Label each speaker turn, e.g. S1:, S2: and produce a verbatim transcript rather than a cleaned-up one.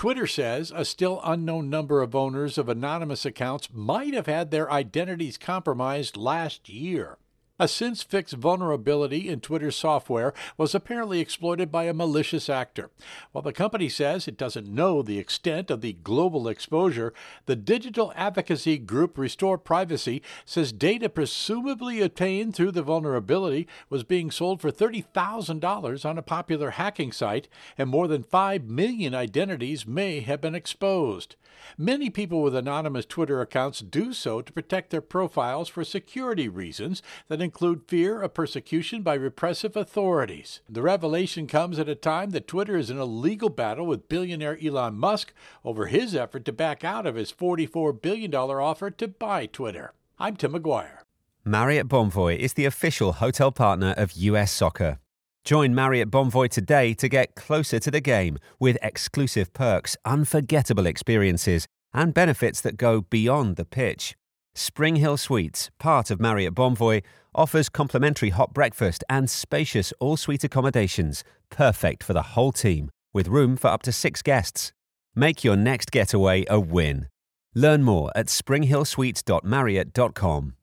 S1: Twitter says a still unknown number of owners of anonymous accounts might have had their identities compromised last year. A since-fixed vulnerability in Twitter's software was apparently exploited by a malicious actor. While the company says it doesn't know the extent of the global exposure, the digital advocacy group Restore Privacy says data presumably obtained through the vulnerability was being sold for thirty thousand dollars on a popular hacking site, and more than five million identities may have been exposed. Many people with anonymous Twitter accounts do so to protect their profiles for security reasons that include fear of persecution by repressive authorities. The revelation comes at a time that Twitter is in a legal battle with billionaire Elon Musk over his effort to back out of his forty-four billion dollars offer to buy Twitter. I'm Tim McGuire.
S2: Marriott Bonvoy is the official hotel partner of U S Soccer. Join Marriott Bonvoy today to get closer to the game with exclusive perks, unforgettable experiences, and benefits that go beyond the pitch. Spring Hill Suites, part of Marriott Bonvoy, offers complimentary hot breakfast and spacious all-suite accommodations, perfect for the whole team, with room for up to six guests. Make your next getaway a win. Learn more at spring hill suites dot marriott dot com.